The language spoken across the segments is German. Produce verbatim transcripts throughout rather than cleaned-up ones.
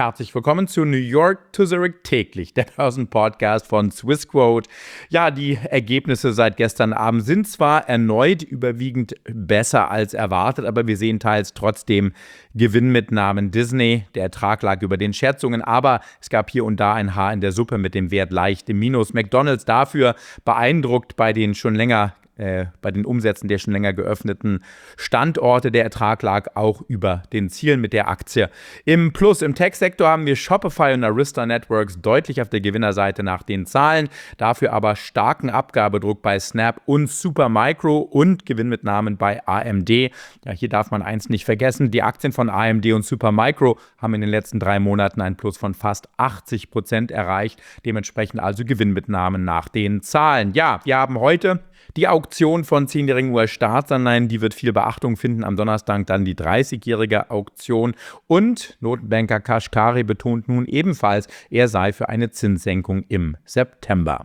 Herzlich willkommen zu New York to Zurich täglich, der Börsenpodcast von Swissquote. Ja, die Ergebnisse seit gestern Abend sind zwar erneut überwiegend besser als erwartet, aber wir sehen teils trotzdem Gewinnmitnahmen. Disney, der Ertrag lag über den Schätzungen, aber es gab hier und da ein Haar in der Suppe mit dem Wert leicht im Minus. McDonald's dafür beeindruckt bei den schon länger Äh, bei den Umsätzen der schon länger geöffneten Standorte. Der Ertrag lag auch über den Zielen mit der Aktie im Plus. Im Tech-Sektor haben wir Shopify und Arista Networks deutlich auf der Gewinnerseite nach den Zahlen. Dafür aber starken Abgabedruck bei Snap und Supermicro und Gewinnmitnahmen bei A M D. Ja, hier darf man eins nicht vergessen. Die Aktien von A M D und Supermicro haben in den letzten drei Monaten einen Plus von fast achtzig Prozent erreicht. Dementsprechend also Gewinnmitnahmen nach den Zahlen. Ja, wir haben heute die Auktion von zehnjährigen U S-Staatsanleihen, die wird viel Beachtung finden. Am Donnerstag dann die dreißigjährige Auktion. Und Notenbanker Kashkari betont nun ebenfalls, er sei für eine Zinssenkung im September.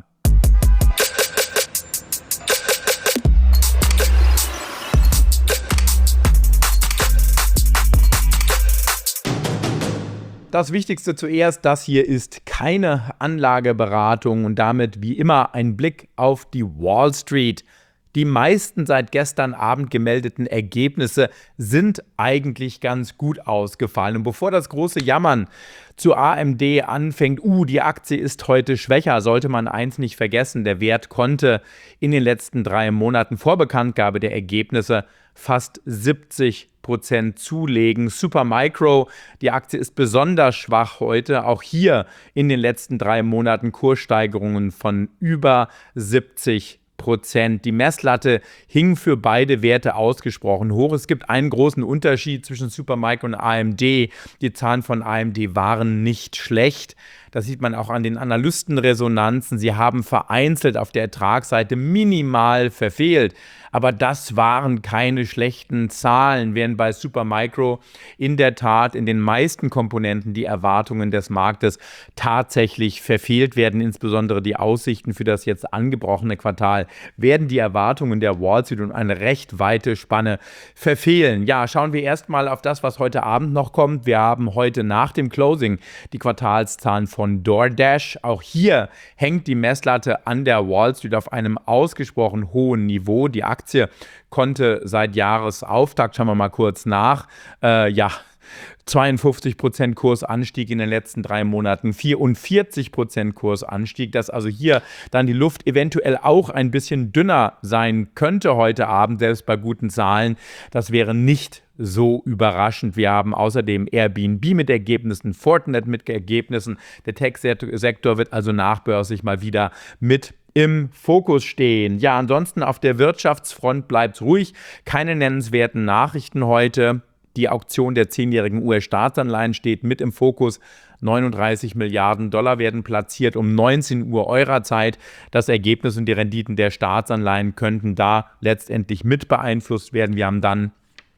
Das Wichtigste zuerst, das hier ist keine Anlageberatung und damit wie immer ein Blick auf die Wall Street. Die meisten seit gestern Abend gemeldeten Ergebnisse sind eigentlich ganz gut ausgefallen. Und bevor das große Jammern zu A M D anfängt, uh, die Aktie ist heute schwächer, sollte man eins nicht vergessen, der Wert konnte in den letzten drei Monaten vor Bekanntgabe der Ergebnisse fast siebzig Prozent zulegen. Supermicro, die Aktie ist besonders schwach heute, auch hier in den letzten drei Monaten Kurssteigerungen von über siebzig Prozent. Die Messlatte hing für beide Werte ausgesprochen hoch. Es gibt einen großen Unterschied zwischen Supermicro und A M D. Die Zahlen von A M D waren nicht schlecht. Das sieht man auch an den Analystenresonanzen. Sie haben vereinzelt auf der Ertragsseite minimal verfehlt. Aber das waren keine schlechten Zahlen, während bei Supermicro in der Tat in den meisten Komponenten die Erwartungen des Marktes tatsächlich verfehlt werden. Insbesondere die Aussichten für das jetzt angebrochene Quartal werden die Erwartungen der Wall Street um eine recht weite Spanne verfehlen. Ja, schauen wir erstmal auf das, was heute Abend noch kommt. Wir haben heute nach dem Closing die Quartalszahlen von DoorDash. Auch hier hängt die Messlatte an der Wall Street auf einem ausgesprochen hohen Niveau. Die Aktie konnte seit Jahresauftakt, schauen wir mal kurz nach, äh, ja, zweiundfünfzig Prozent Kursanstieg in den letzten drei Monaten, vierundvierzig Prozent Kursanstieg, dass also hier dann die Luft eventuell auch ein bisschen dünner sein könnte heute Abend, selbst bei guten Zahlen. Das wäre nicht so überraschend. Wir haben außerdem Airbnb mit Ergebnissen, Fortinet mit Ergebnissen. Der Tech-Sektor wird also nachbörslich mal wieder mit im Fokus stehen. Ja, ansonsten auf der Wirtschaftsfront bleibt es ruhig. Keine nennenswerten Nachrichten heute. Die Auktion der zehnjährigen U S-Staatsanleihen steht mit im Fokus. neununddreißig Milliarden Dollar werden platziert um neunzehn Uhr eurer Zeit. Das Ergebnis und die Renditen der Staatsanleihen könnten da letztendlich mit beeinflusst werden. Wir haben dann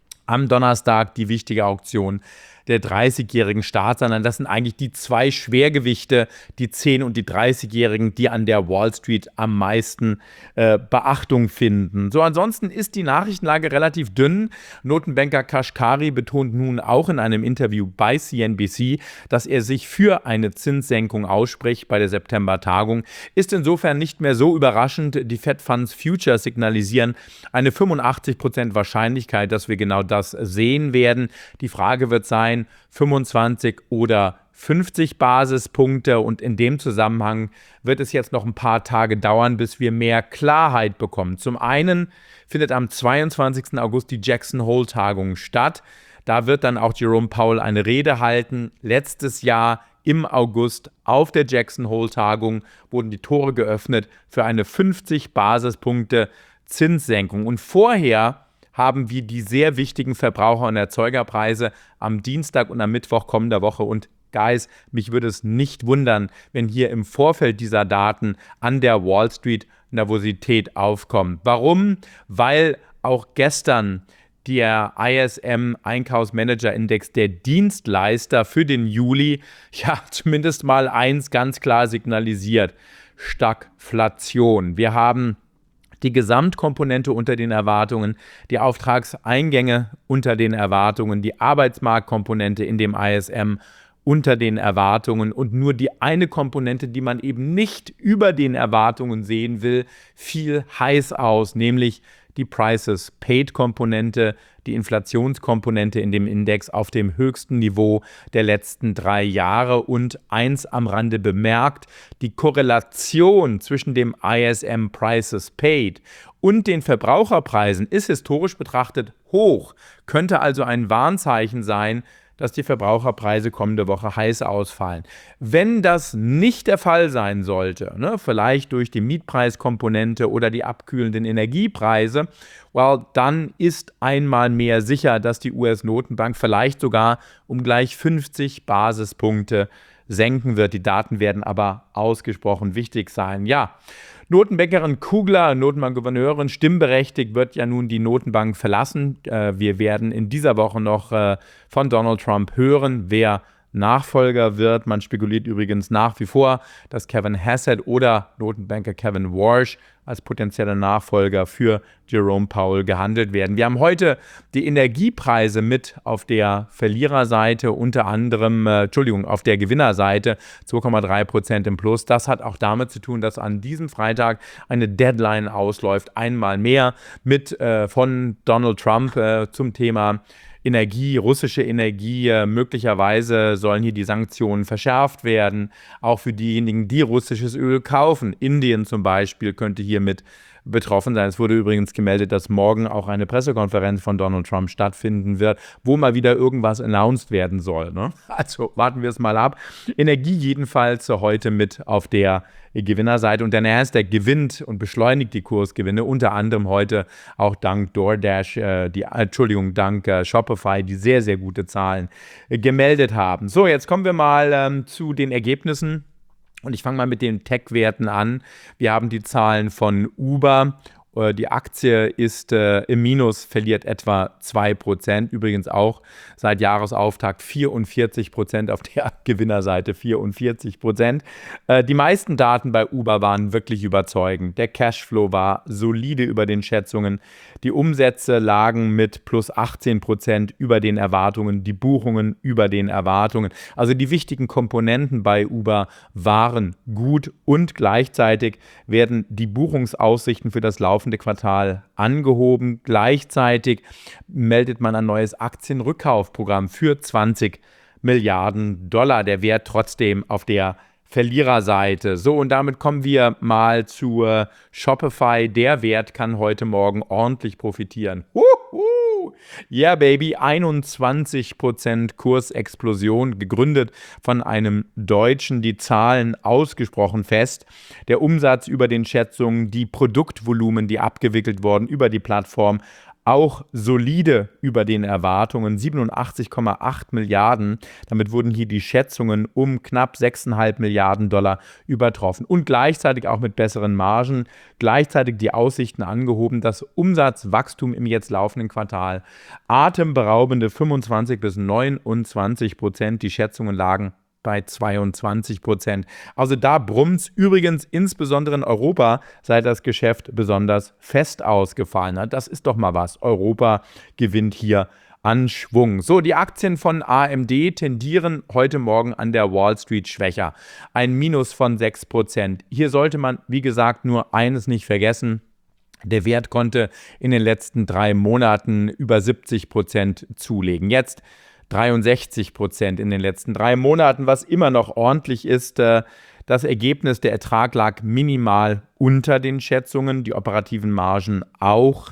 am Donnerstag die wichtige Auktion der dreißigjährigen Staatsanleihen. Das sind eigentlich die zwei Schwergewichte, die zehn- und die dreißigjährigen, die an der Wall Street am meisten äh, Beachtung finden. So, ansonsten ist die Nachrichtenlage relativ dünn. Notenbanker Kashkari betont nun auch in einem Interview bei C N B C, dass er sich für eine Zinssenkung ausspricht bei der September-Tagung. Ist insofern nicht mehr so überraschend. Die Fed Funds Futures signalisieren eine fünfundachtzig Prozent Wahrscheinlichkeit, dass wir genau das sehen werden. Die Frage wird sein, fünfundzwanzig oder fünfzig Basispunkte, und in dem Zusammenhang wird es jetzt noch ein paar Tage dauern, bis wir mehr Klarheit bekommen. Zum einen findet am zweiundzwanzigsten August die Jackson Hole-Tagung statt. Da wird dann auch Jerome Powell eine Rede halten. Letztes Jahr im August auf der Jackson Hole-Tagung wurden die Tore geöffnet für eine fünfzig Basispunkte Zinssenkung. Und vorher haben wir die sehr wichtigen Verbraucher- und Erzeugerpreise am Dienstag und am Mittwoch kommender Woche. Und Guys, mich würde es nicht wundern, wenn hier im Vorfeld dieser Daten an der Wall Street Nervosität aufkommt. Warum? Weil auch gestern der I S M-Einkaufsmanager-Index der Dienstleister für den Juli ja zumindest mal eins ganz klar signalisiert: Stagflation. Wir haben die Gesamtkomponente unter den Erwartungen, die Auftragseingänge unter den Erwartungen, die Arbeitsmarktkomponente in dem I S M unter den Erwartungen und nur die eine Komponente, die man eben nicht über den Erwartungen sehen will, fiel heiß aus, nämlich die Prices-Paid-Komponente, die Inflationskomponente in dem Index auf dem höchsten Niveau der letzten drei Jahre. Und eins am Rande bemerkt, die Korrelation zwischen dem I S M Prices-Paid und den Verbraucherpreisen ist historisch betrachtet hoch, könnte also ein Warnzeichen sein, dass die Verbraucherpreise kommende Woche heiß ausfallen. Wenn das nicht der Fall sein sollte, ne, vielleicht durch die Mietpreiskomponente oder die abkühlenden Energiepreise, well, dann ist einmal mehr sicher, dass die U S-Notenbank vielleicht sogar um gleich fünfzig Basispunkte senken wird. Die Daten werden aber ausgesprochen wichtig sein. Ja, Notenbankerin Kugler, Notenbankgouverneurin, stimmberechtigt, wird ja nun die Notenbank verlassen. Wir werden in dieser Woche noch von Donald Trump hören, wer Nachfolger wird. Man spekuliert übrigens nach wie vor, dass Kevin Hassett oder Notenbanker Kevin Warsh als potenzieller Nachfolger für Jerome Powell gehandelt werden. Wir haben heute die Energiepreise mit auf der Verliererseite, unter anderem, äh, Entschuldigung, auf der Gewinnerseite, zwei Komma drei Prozent im Plus. Das hat auch damit zu tun, dass an diesem Freitag eine Deadline ausläuft, einmal mehr mit äh, von Donald Trump äh, zum Thema Energie, russische Energie, äh, möglicherweise sollen hier die Sanktionen verschärft werden, auch für diejenigen, die russisches Öl kaufen. Indien zum Beispiel könnte hiermit betroffen sein. Es wurde übrigens gemeldet, dass morgen auch eine Pressekonferenz von Donald Trump stattfinden wird, wo mal wieder irgendwas announced werden soll. Ne? Also warten wir es mal ab. Energie jedenfalls heute mit auf der Gewinnerseite und der Nasdaq gewinnt und beschleunigt die Kursgewinne, unter anderem heute auch dank DoorDash, äh, die, Entschuldigung, dank äh, Shopify, die sehr, sehr gute Zahlen äh, gemeldet haben. So, jetzt kommen wir mal ähm, zu den Ergebnissen. Und ich fange mal mit den Tech-Werten an. Wir haben die Zahlen von Uber. Die Aktie ist äh, im Minus, verliert etwa zwei Prozent. Übrigens auch seit Jahresauftakt vierundvierzig Prozent auf der Gewinnerseite, vierundvierzig Prozent. Äh, die meisten Daten bei Uber waren wirklich überzeugend. Der Cashflow war solide über den Schätzungen. Die Umsätze lagen mit plus achtzehn Prozent über den Erwartungen, die Buchungen über den Erwartungen. Also die wichtigen Komponenten bei Uber waren gut und gleichzeitig werden die Buchungsaussichten für das laufende Quartal angehoben. Gleichzeitig meldet man ein neues Aktienrückkaufprogramm für zwanzig Milliarden Dollar. Der Wert trotzdem auf der Verliererseite. So, und damit kommen wir mal zu Shopify. Der Wert kann heute Morgen ordentlich profitieren. Huhu! Yeah, baby, einundzwanzig Prozent Kursexplosion, gegründet von einem Deutschen. Die Zahlen ausgesprochen fest. Der Umsatz über den Schätzungen, die Produktvolumen, die abgewickelt wurden über die Plattform, auch solide über den Erwartungen, siebenundachtzig Komma acht Milliarden. Damit wurden hier die Schätzungen um knapp sechs Komma fünf Milliarden Dollar übertroffen. Und gleichzeitig auch mit besseren Margen, gleichzeitig die Aussichten angehoben, das Umsatzwachstum im jetzt laufenden Quartal atemberaubende fünfundzwanzig bis neunundzwanzig Prozent. Die Schätzungen lagen bei zweiundzwanzig Prozent. Also da brummt's. Übrigens, insbesondere in Europa sei das Geschäft besonders fest ausgefallen. Das ist doch mal was. Europa gewinnt hier an Schwung. So, die Aktien von A M D tendieren heute Morgen an der Wall Street schwächer. Ein Minus von sechs Prozent. Hier sollte man, wie gesagt, nur eines nicht vergessen. Der Wert konnte in den letzten drei Monaten über siebzig Prozent zulegen. Jetzt dreiundsechzig Prozent in den letzten drei Monaten, was immer noch ordentlich ist. Das Ergebnis, der Ertrag lag minimal unter den Schätzungen, die operativen Margen auch.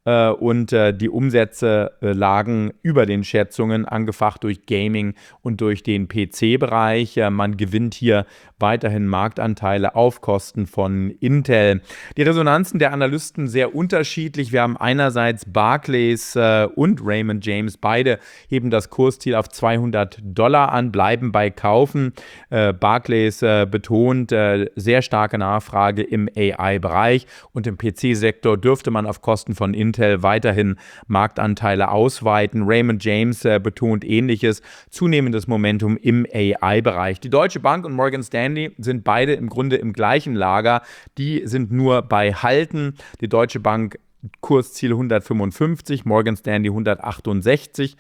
Und die Umsätze lagen über den Schätzungen, angefacht durch Gaming und durch den P C-Bereich. Man gewinnt hier weiterhin Marktanteile auf Kosten von Intel. Die Resonanzen der Analysten sehr unterschiedlich. Wir haben einerseits Barclays und Raymond James. Beide heben das Kursziel auf zweihundert Dollar an, bleiben bei Kaufen. Barclays betont sehr starke Nachfrage im A I-Bereich und im P C-Sektor dürfte man auf Kosten von Intel Intel weiterhin Marktanteile ausweiten. Raymond James äh, betont Ähnliches, zunehmendes Momentum im A I-Bereich. Die Deutsche Bank und Morgan Stanley sind beide im Grunde im gleichen Lager. Die sind nur bei Halten. Die Deutsche Bank Kursziel hundertfünfundfünfzig, Morgan Stanley hundertachtundsechzig.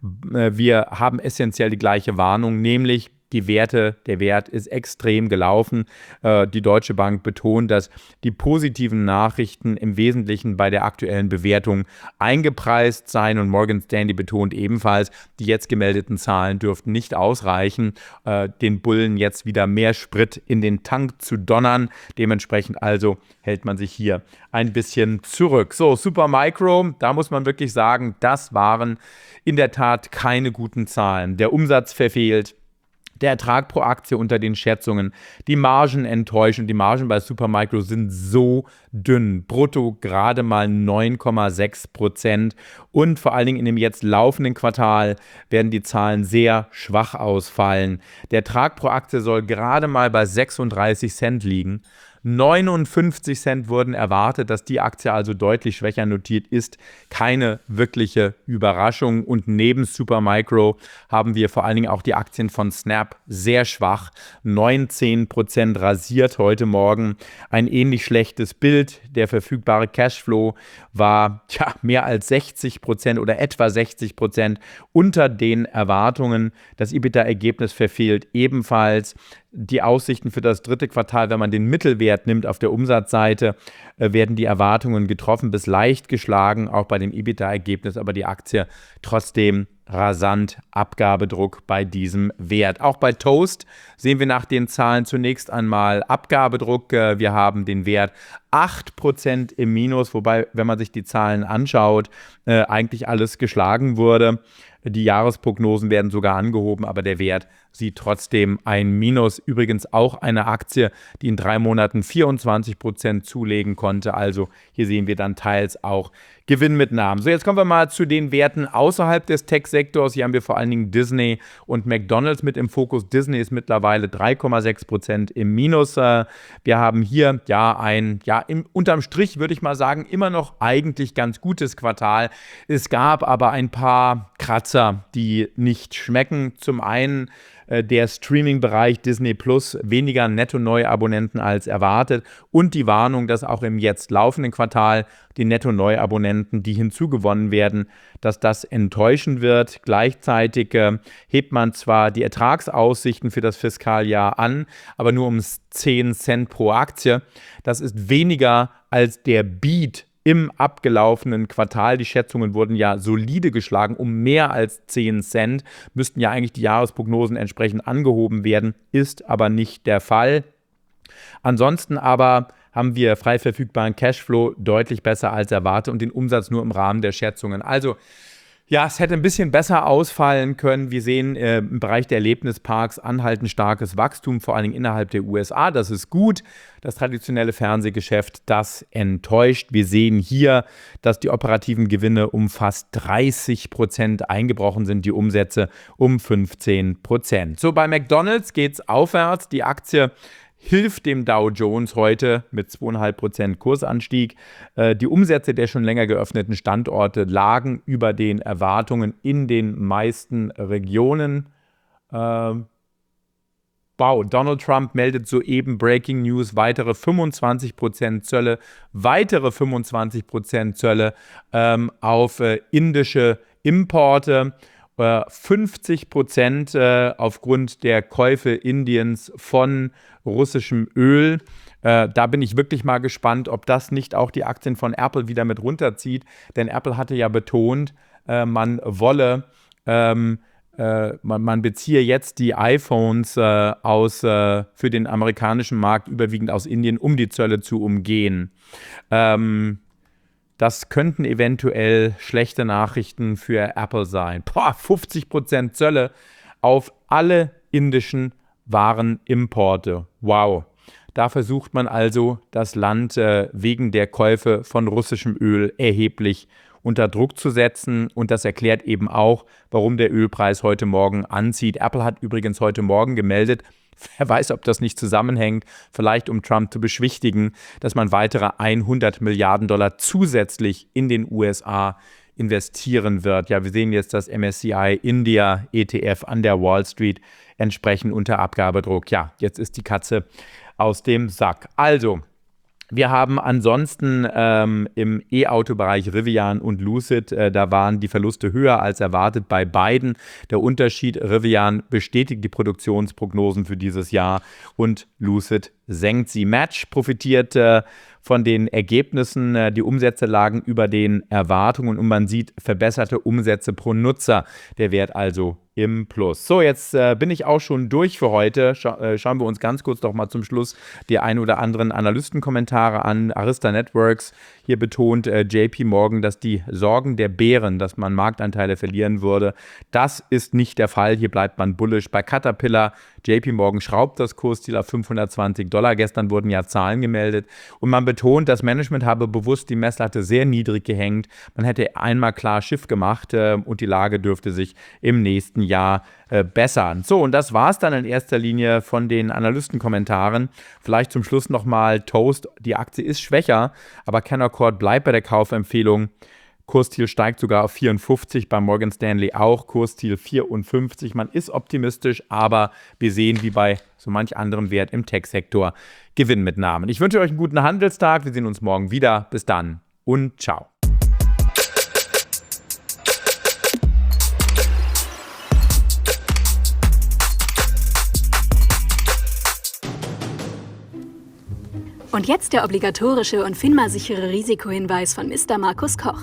Wir haben essentiell die gleiche Warnung, nämlich die Werte, der Wert ist extrem gelaufen. Die Deutsche Bank betont, dass die positiven Nachrichten im Wesentlichen bei der aktuellen Bewertung eingepreist seien, und Morgan Stanley betont ebenfalls, die jetzt gemeldeten Zahlen dürften nicht ausreichen, den Bullen jetzt wieder mehr Sprit in den Tank zu donnern. Dementsprechend also hält man sich hier ein bisschen zurück. So, Supermicro, da muss man wirklich sagen, das waren in der Tat keine guten Zahlen. Der Umsatz verfehlt. Der Ertrag pro Aktie unter den Schätzungen, die Margen enttäuschen. Die Margen bei Supermicro sind so dünn. Brutto gerade mal neun Komma sechs Prozent. Und vor allen Dingen in dem jetzt laufenden Quartal werden die Zahlen sehr schwach ausfallen. Der Ertrag pro Aktie soll gerade mal bei sechsunddreißig Cent liegen. neunundfünfzig Cent wurden erwartet, dass die Aktie also deutlich schwächer notiert ist. Keine wirkliche Überraschung. Und neben Supermicro haben wir vor allen Dingen auch die Aktien von Snap sehr schwach. neunzehn Prozent rasiert heute Morgen. Ein ähnlich schlechtes Bild. Der verfügbare Cashflow war tja, mehr als sechzig Prozent oder etwa sechzig Prozent unter den Erwartungen. Das EBITDA-Ergebnis verfehlt ebenfalls. Die Aussichten für das dritte Quartal, wenn man den Mittelwert nimmt auf der Umsatzseite, äh, werden die Erwartungen getroffen bis leicht geschlagen, auch bei dem EBITDA-Ergebnis, aber die Aktie trotzdem rasant Abgabedruck bei diesem Wert. Auch bei Toast sehen wir nach den Zahlen zunächst einmal Abgabedruck. Äh, wir haben den Wert acht Prozent im Minus, wobei, wenn man sich die Zahlen anschaut, äh, eigentlich alles geschlagen wurde. Die Jahresprognosen werden sogar angehoben, aber der Wert sieht trotzdem ein Minus. Übrigens auch eine Aktie, die in drei Monaten vierundzwanzig Prozent zulegen konnte. Also hier sehen wir dann teils auch Gewinnmitnahmen. So, jetzt kommen wir mal zu den Werten außerhalb des Tech-Sektors. Hier haben wir vor allen Dingen Disney und McDonald's mit im Fokus. Disney ist mittlerweile drei Komma sechs Prozent im Minus. Wir haben hier ja ein, ja, im, unterm Strich würde ich mal sagen, immer noch eigentlich ganz gutes Quartal. Es gab aber ein paar Kratzer, die nicht schmecken. Zum einen der Streaming-Bereich Disney Plus, weniger Netto-Neuabonnenten als erwartet, und die Warnung, dass auch im jetzt laufenden Quartal die Netto-Neuabonnenten, die hinzugewonnen werden, dass das enttäuschen wird. Gleichzeitig äh, hebt man zwar die Ertragsaussichten für das Fiskaljahr an, aber nur um zehn Cent pro Aktie. Das ist weniger als der Beat im abgelaufenen Quartal. Die Schätzungen wurden ja solide geschlagen, um mehr als zehn Cent. Müssten ja eigentlich die Jahresprognosen entsprechend angehoben werden, ist aber nicht der Fall. Ansonsten aber haben wir frei verfügbaren Cashflow deutlich besser als erwartet und den Umsatz nur im Rahmen der Schätzungen. Also ja, es hätte ein bisschen besser ausfallen können. Wir sehen äh, im Bereich der Erlebnisparks anhaltend starkes Wachstum, vor allem innerhalb der U S A. Das ist gut. Das traditionelle Fernsehgeschäft, das enttäuscht. Wir sehen hier, dass die operativen Gewinne um fast dreißig Prozent eingebrochen sind, die Umsätze um fünfzehn Prozent. So, bei McDonald's geht es aufwärts. Die Aktie hilft dem Dow Jones heute mit zwei Komma fünf Prozent Kursanstieg. Äh, die Umsätze der schon länger geöffneten Standorte lagen über den Erwartungen in den meisten Regionen. Äh, wow, Donald Trump meldet soeben Breaking News, weitere fünfundzwanzig Prozent Zölle, weitere fünfundzwanzig Prozent Zölle ähm, auf äh, indische Importe. fünfzig Prozent äh, aufgrund der Käufe Indiens von russischem Öl. Äh, da bin ich wirklich mal gespannt, ob das nicht auch die Aktien von Apple wieder mit runterzieht. Denn Apple hatte ja betont, äh, man wolle, ähm, äh, man, man beziehe jetzt die iPhones äh, aus, äh, für den amerikanischen Markt überwiegend aus Indien, um die Zölle zu umgehen. Ähm, Das könnten eventuell schlechte Nachrichten für Apple sein. Boah, fünfzig Prozent Zölle auf alle indischen Warenimporte. Wow. Da versucht man also, das Land äh, wegen der Käufe von russischem Öl erheblich unter Druck zu setzen. Und das erklärt eben auch, warum der Ölpreis heute Morgen anzieht. Apple hat übrigens heute Morgen gemeldet, wer weiß, ob das nicht zusammenhängt, vielleicht um Trump zu beschwichtigen, dass man weitere hundert Milliarden Dollar zusätzlich in den U S A investieren wird. Ja, wir sehen jetzt das M S C I India E T F an der Wall Street entsprechend unter Abgabedruck. Ja, jetzt ist die Katze aus dem Sack. Also, Wir haben ansonsten ähm, im E-Auto-Bereich Rivian und Lucid, äh, da waren die Verluste höher als erwartet bei beiden. Der Unterschied, Rivian bestätigt die Produktionsprognosen für dieses Jahr und Lucid senkt sie. Match profitiert äh, von den Ergebnissen. Äh, die Umsätze lagen über den Erwartungen und man sieht verbesserte Umsätze pro Nutzer. Der Wert also im Plus. So, jetzt äh, bin ich auch schon durch für heute. Scha äh, schauen wir uns ganz kurz doch mal zum Schluss die ein oder anderen Analystenkommentare an. Arista Networks, hier betont äh, J P Morgan, dass die Sorgen der Bären, dass man Marktanteile verlieren würde, das ist nicht der Fall. Hier bleibt man bullish. Bei Caterpillar, J P Morgan schraubt das Kursziel auf fünfhundertzwanzig Dollar. Gestern wurden ja Zahlen gemeldet. Und man betont, das Management habe bewusst die Messlatte sehr niedrig gehängt. Man hätte einmal klar Schiff gemacht äh, und die Lage dürfte sich im nächsten Jahr äh, bessern. So, und das war es dann in erster Linie von den Analystenkommentaren. Vielleicht zum Schluss nochmal Toast. Die Aktie ist schwächer, aber Canaccord bleibt bei der Kaufempfehlung. Kursziel steigt sogar auf vierundfünfzig, bei Morgan Stanley auch, Kursziel vierundfünfzig. Man ist optimistisch, aber wir sehen, wie bei so manch anderem Wert im Tech-Sektor, Gewinnmitnahmen. Ich wünsche euch einen guten Handelstag. Wir sehen uns morgen wieder. Bis dann und ciao. Und jetzt der obligatorische und FINMA-sichere Risikohinweis von Mister Markus Koch.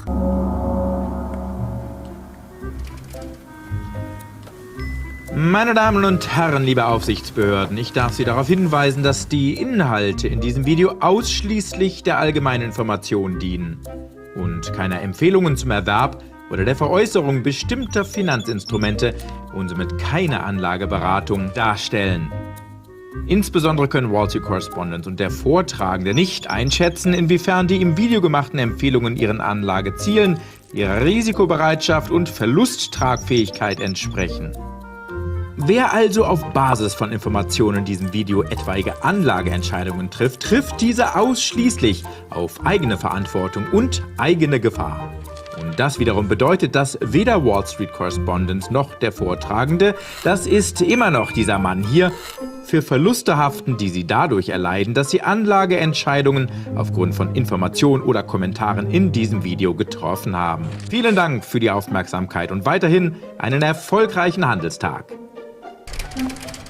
Meine Damen und Herren, liebe Aufsichtsbehörden, ich darf Sie darauf hinweisen, dass die Inhalte in diesem Video ausschließlich der allgemeinen Information dienen und keine Empfehlungen zum Erwerb oder der Veräußerung bestimmter Finanzinstrumente und somit keine Anlageberatung darstellen. Insbesondere können Wall Street Correspondent und der Vortragende nicht einschätzen, inwiefern die im Video gemachten Empfehlungen ihren Anlagezielen, ihrer Risikobereitschaft und Verlusttragfähigkeit entsprechen. Wer also auf Basis von Informationen in diesem Video etwaige Anlageentscheidungen trifft, trifft diese ausschließlich auf eigene Verantwortung und eigene Gefahr. Und das wiederum bedeutet, dass weder Wall Street Correspondent noch der Vortragende, das ist immer noch dieser Mann hier, für Verluste haften, die sie dadurch erleiden, dass sie Anlageentscheidungen aufgrund von Informationen oder Kommentaren in diesem Video getroffen haben. Vielen Dank für die Aufmerksamkeit und weiterhin einen erfolgreichen Handelstag.